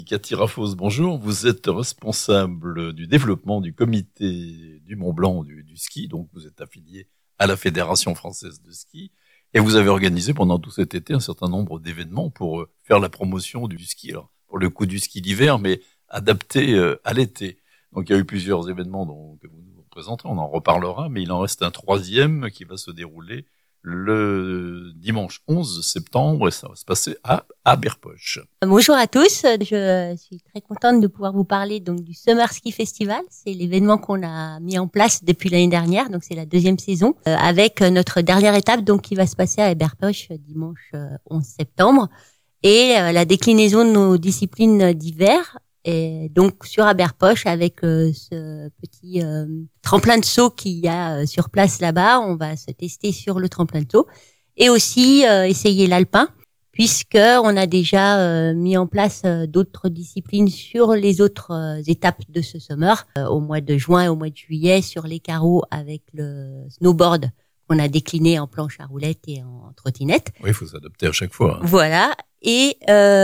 Cathy Raffos, bonjour. Vous êtes responsable du développement du comité du Mont Blanc du ski, donc vous êtes affilié à la Fédération française de ski, et vous avez organisé pendant tout cet été un certain nombre d'événements pour faire la promotion du ski. Alors, pour le coup du ski d'hiver, mais adapté à l'été. Donc il y a eu plusieurs événements que vous nous présenterez, on en reparlera, mais il en reste un troisième qui va se dérouler le dimanche 11 septembre et ça va se passer à Aberpoch. Bonjour à tous, je suis très contente de pouvoir vous parler donc du Summer Ski Festival. C'est l'événement qu'on a mis en place depuis l'année dernière, donc c'est la deuxième saison, avec notre dernière étape donc qui va se passer à Aberpoch dimanche 11 septembre et la déclinaison de nos disciplines d'hiver. Et donc sur Aberpoch avec ce petit tremplin de saut qu'il y a sur place là-bas, on va se tester sur le tremplin de saut et aussi essayer l'alpin puisque on a déjà mis en place d'autres disciplines sur les autres étapes de ce summer au mois de juin et au mois de juillet sur les carreaux avec le snowboard qu'on a décliné en planche à roulettes et en trottinette. Oui, il faut s'adapter à chaque fois. Voilà. Et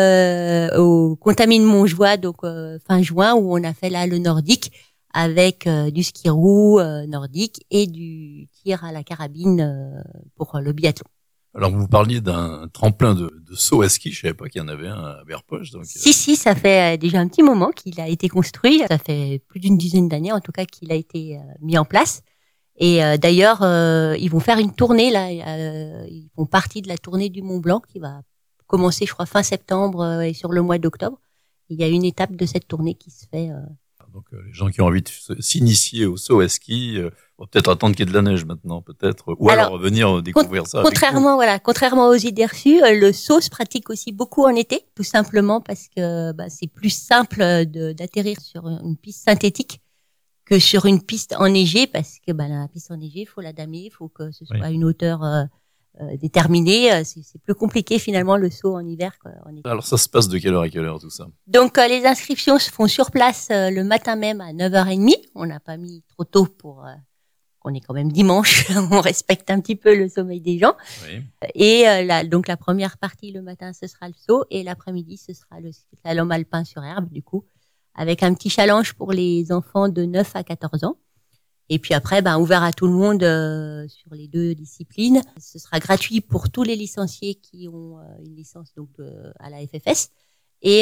au Contamine Montjoie, donc fin juin, où on a fait là le nordique avec du ski roue nordique et du tir à la carabine pour le biathlon. Alors vous parliez d'un tremplin de saut à ski, je savais pas qu'il y en avait un à Aberpoch. Donc Si, ça fait déjà un petit moment qu'il a été construit, ça fait plus d'une dizaine d'années en tout cas qu'il a été mis en place. Et d'ailleurs, ils vont faire une tournée là, ils font partie de la tournée du Mont Blanc qui va commencer, je crois, fin septembre et sur le mois d'octobre. Il y a une étape de cette tournée qui se fait. Donc les gens qui ont envie de s'initier au saut à ski vont peut-être attendre qu'il y ait de la neige maintenant, peut-être, ou alors venir découvrir ça. Contrairement aux idées reçues, le saut se pratique aussi beaucoup en été, tout simplement parce que c'est plus simple d'atterrir sur une piste synthétique que sur une piste enneigée, parce que la piste enneigée, il faut la damer, il faut que ce soit à une hauteur déterminé, c'est plus compliqué finalement le saut en hiver quoi. Alors ça se passe de quelle heure à quelle heure tout ça? Donc les inscriptions se font sur place le matin même à 9h30. On n'a pas mis trop tôt pour on est quand même dimanche, on respecte un petit peu le sommeil des gens. Oui. Et donc la première partie le matin ce sera le saut et l'après-midi ce sera le slalom alpin sur herbe du coup avec un petit challenge pour les enfants de 9 à 14 ans. Et puis après, ouvert à tout le monde sur les deux disciplines. Ce sera gratuit pour tous les licenciés qui ont une licence donc à la FFS et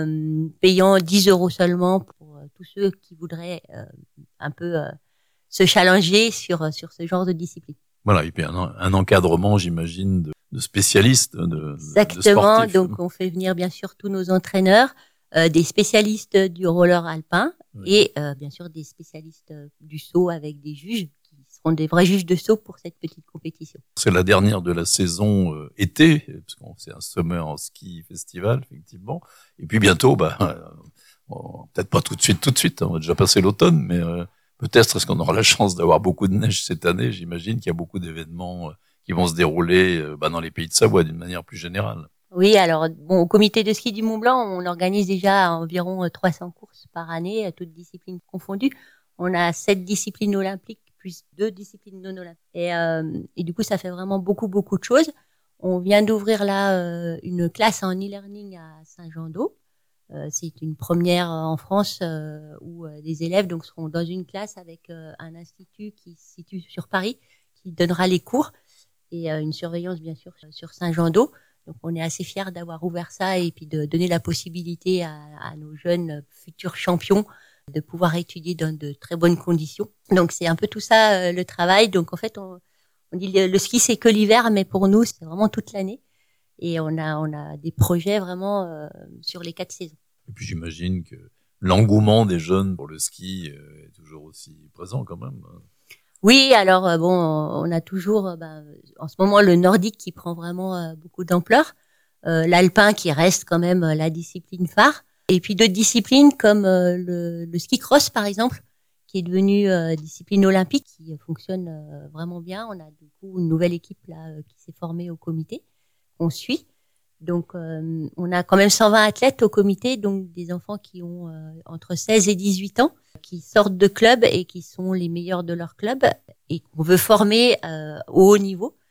payant 10 € seulement pour tous ceux qui voudraient un peu se challenger sur ce genre de discipline. Voilà, et puis un encadrement, j'imagine, de spécialistes, Exactement, de sportifs. donc on fait venir bien sûr tous nos entraîneurs, des spécialistes du roller alpin. Oui. Et bien sûr des spécialistes du saut avec des juges qui seront des vrais juges de saut pour cette petite compétition. C'est la dernière de la saison été, parce que c'est un summer ski festival effectivement. Et puis bientôt, peut-être pas tout de suite, on va déjà passer l'automne, mais peut-être est-ce qu'on aura la chance d'avoir beaucoup de neige cette année. J'imagine qu'il y a beaucoup d'événements qui vont se dérouler dans les pays de Savoie d'une manière plus générale. Oui, alors au comité de ski du Mont Blanc, on organise déjà environ 300 courses par année, toutes disciplines confondues. On a 7 disciplines olympiques plus 2 disciplines non olympiques. Et du coup, ça fait vraiment beaucoup de choses. On vient d'ouvrir là une classe en e-learning à Saint-Jean-d'Eau. C'est une première en France où des élèves donc seront dans une classe avec un institut qui se situe sur Paris, qui donnera les cours et une surveillance bien sûr sur Saint-Jean-d'Eau. Donc on est assez fiers d'avoir ouvert ça et puis de donner la possibilité à nos jeunes futurs champions de pouvoir étudier dans de très bonnes conditions. Donc c'est un peu tout ça le travail. Donc en fait on dit le ski c'est que l'hiver, mais pour nous c'est vraiment toute l'année. Et on a des projets vraiment sur les 4 saisons. Et puis j'imagine que l'engouement des jeunes pour le ski est toujours aussi présent quand même. Oui, alors on a toujours en ce moment le nordique qui prend vraiment beaucoup d'ampleur, l'alpin qui reste quand même la discipline phare, et puis d'autres disciplines comme le ski cross par exemple, qui est devenu discipline olympique, qui fonctionne vraiment bien. On a du coup une nouvelle équipe là qui s'est formée au comité, qu'on suit. Donc on a quand même 120 athlètes au comité, donc des enfants qui ont entre 16 et 18 ans, qui sortent de clubs et qui sont les meilleurs de leur club et qu'on veut former au haut niveau.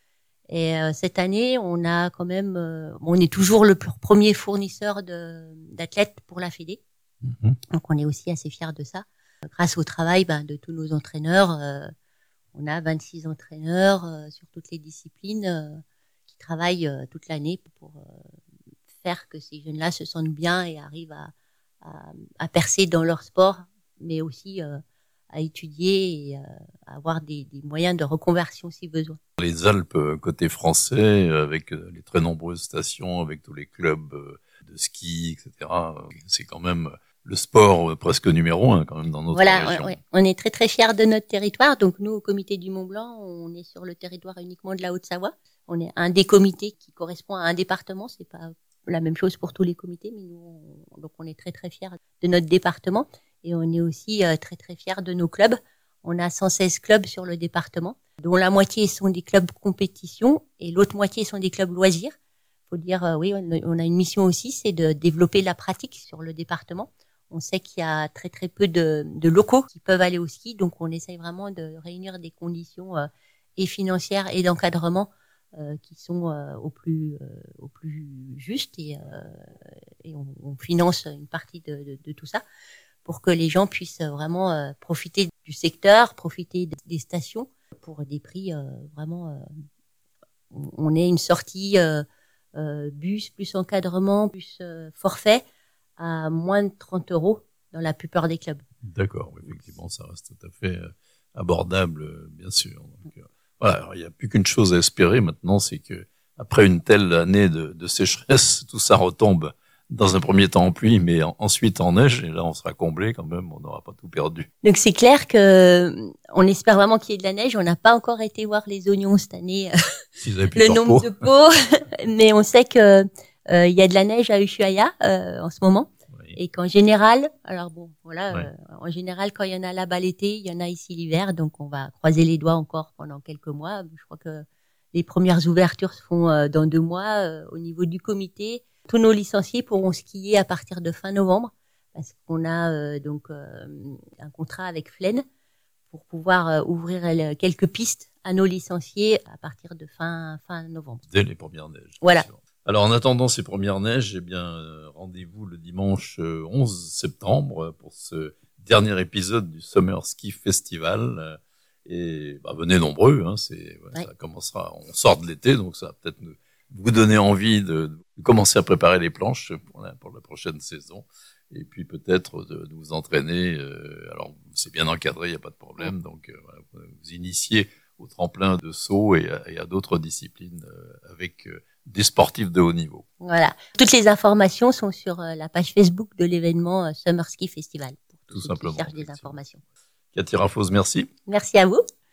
Et cette année, on a quand même, on est toujours le premier fournisseur d'athlètes pour la Fédé. Donc on est aussi assez fiers de ça. Grâce au travail de tous nos entraîneurs, on a 26 entraîneurs sur toutes les disciplines qui travaillent toute l'année pour faire que ces jeunes-là se sentent bien et arrivent à percer dans leur sport, mais aussi à étudier et à avoir des moyens de reconversion si besoin. Les Alpes, côté français, avec les très nombreuses stations, avec tous les clubs de ski, etc., c'est quand même le sport presque numéro 1 quand même dans notre région. Voilà, on est très très fiers de notre territoire. Donc nous, au comité du Mont Blanc, on est sur le territoire uniquement de la Haute-Savoie. On est un des comités qui correspond à un département. C'est pas la même chose pour tous les comités, mais nous, donc on est très très fiers de notre département et on est aussi très très fiers de nos clubs. On a 116 clubs sur le département, dont la moitié sont des clubs compétition et l'autre moitié sont des clubs loisirs. Faut dire, oui, on a une mission aussi, c'est de développer la pratique sur le département. On sait qu'il y a très très peu de locaux qui peuvent aller au ski, donc on essaye vraiment de réunir des conditions et financières et d'encadrement qui sont au plus juste et on finance une partie de tout ça pour que les gens puissent vraiment profiter du secteur, profiter des stations pour des prix vraiment. On est une sortie bus plus encadrement plus forfait à moins de 30 € dans la plupart des clubs. D'accord, effectivement, ça reste tout à fait abordable, bien sûr. Donc, voilà, il n'y a plus qu'une chose à espérer maintenant, c'est que après une telle année de sécheresse, tout ça retombe dans un premier temps en pluie, mais ensuite en neige, et là on sera comblé quand même, on n'aura pas tout perdu. Donc c'est clair que on espère vraiment qu'il y ait de la neige. On n'a pas encore été voir les oignons cette année, le nombre de pots, mais on sait que il y a de la neige à Ushuaïa en ce moment. Oui. Et qu'en général, alors bon, voilà, ouais. En général, quand il y en a là-bas l'été, il y en a ici l'hiver, donc on va croiser les doigts encore pendant quelques mois. Je crois que les premières ouvertures se font dans 2 mois au niveau du comité. Tous nos licenciés pourront skier à partir de fin novembre, parce qu'on a donc un contrat avec Flaine pour pouvoir ouvrir quelques pistes à nos licenciés à partir de fin novembre. Dès les premières neiges. Voilà. Alors, en attendant ces premières neiges, eh bien, rendez-vous le dimanche 11 septembre pour ce dernier épisode du Summer Ski Festival. Et venez nombreux, hein, ça commencera, on sort de l'été, donc ça va peut-être vous donner envie de commencer à préparer les planches pour la prochaine saison. Et puis peut-être de vous entraîner. Alors, c'est bien encadré, il n'y a pas de problème. Donc, vous initiez au tremplin de saut et à d'autres disciplines avec des sportifs de haut niveau. Voilà. Toutes les informations sont sur la page Facebook de l'événement Summer Ski Festival. Tout simplement. Qui cherchent des informations. Cathy Raffos, merci. Merci à vous.